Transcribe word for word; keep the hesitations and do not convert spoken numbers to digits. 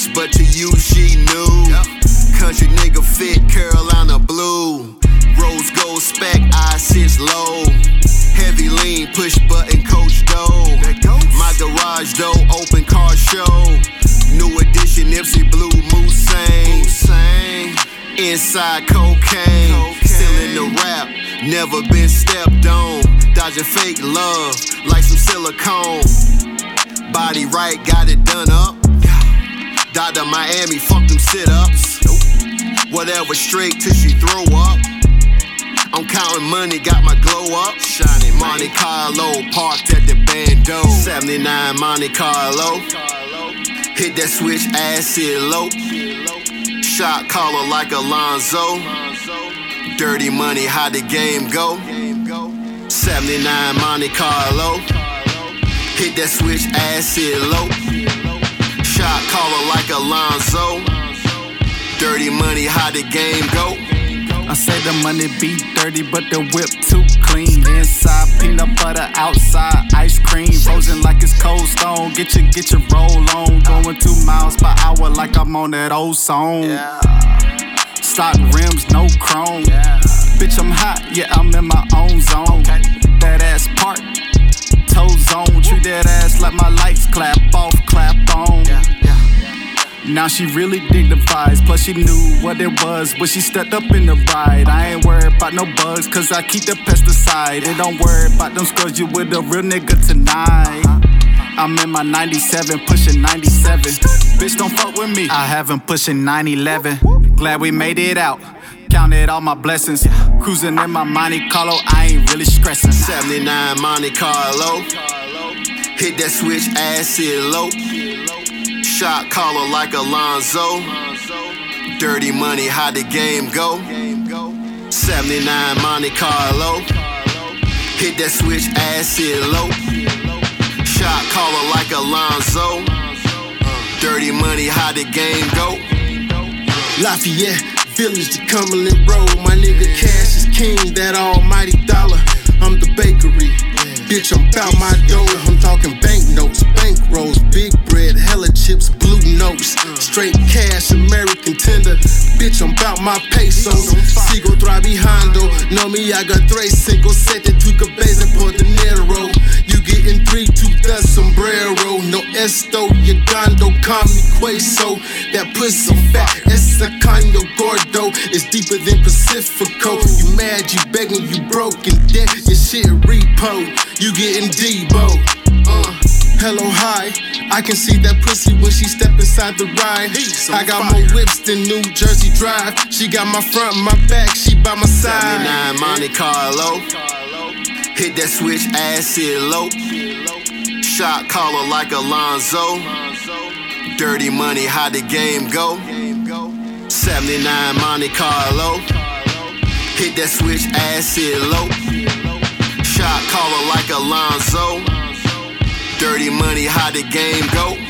but to you she new. Country nigga fit, Carolina blue. Rose gold spec, I sits low. Heavy lean, push button, coach dough. My garage door, open car show. New edition, Nipsey Blue, Moussain. Inside cocaine, still in the rap, never been stepped on. Dodging fake love, like some silicone. Body right, got it done up. Doctor Miami, fuck them sit-ups. Whatever, straight till she throw up. I'm counting money, got my glow up. Shining Monte Carlo, parked at the Bando. seventy-nine Monte Carlo. Hit that switch, acid low. Shot caller like Alonzo. Dirty money, how the game go. seventy-nine Monte Carlo. Hit that switch, acid low. Shot caller like Alonzo. Dirty money, how the game go. I say the money be dirty, but the whip too clean. Inside peanut butter, outside ice cream. Frozen like it's cold stone. Get your, get your roll on. Going two miles per hour like I'm on that old song. Stock rims, no chrome. Bitch, I'm hot, yeah, I'm in my own zone. That ass part, toe zone. Treat that ass like my lights clap off, clap on. Now she really dignifies, plus she knew what it was when she stepped up in the ride. I ain't worried about no bugs, cause I keep the pesticide. And don't worry about them scrubs, you with a real nigga tonight. I'm in my ninety-seven, pushing ninety-seven. Bitch, don't fuck with me, I haven't pushing nine eleven. Glad we made it out, counted all my blessings. Cruising in my Monte Carlo, I ain't really stressing. seventy-nine Monte Carlo. Hit that switch, acid low. Shot caller like Alonzo. Dirty money, how the game go. seventy-nine Monte Carlo. Hit that switch, acid low. Shot caller like Alonzo. Dirty money, how the game go. Lafayette, Village to Cumberland Road. My nigga Cash is king, that almighty dollar. I'm the bakery. Bitch, I'm bout my dough. I'm talking banknotes, bank rolls, big bread, hella chips, blue notes. Straight cash, American tender. Bitch, I'm bout my pesos. Sigo trabajando. Know me, I got tres, cinco, sete, tu cabeza por dinero. You getting three, two, the sombrero. No esto, llegando, call me queso. That pussy fat, esa kind of gordo. It's deeper than Pacifico. You mad, you begging, you broken, debt, your shit repo. You getting Debo, uh, hello, hi. I can see that pussy when she step inside the ride. I got more whips than New Jersey Drive. She got my front, my back, she by my side. seventy-nine Monte Carlo. Hit that switch, acid low. Shot caller like Alonzo. Dirty money, how the game go. seventy-nine Monte Carlo. Hit that switch, acid low. Shot caller like Alonzo. Dirty money, how the game go.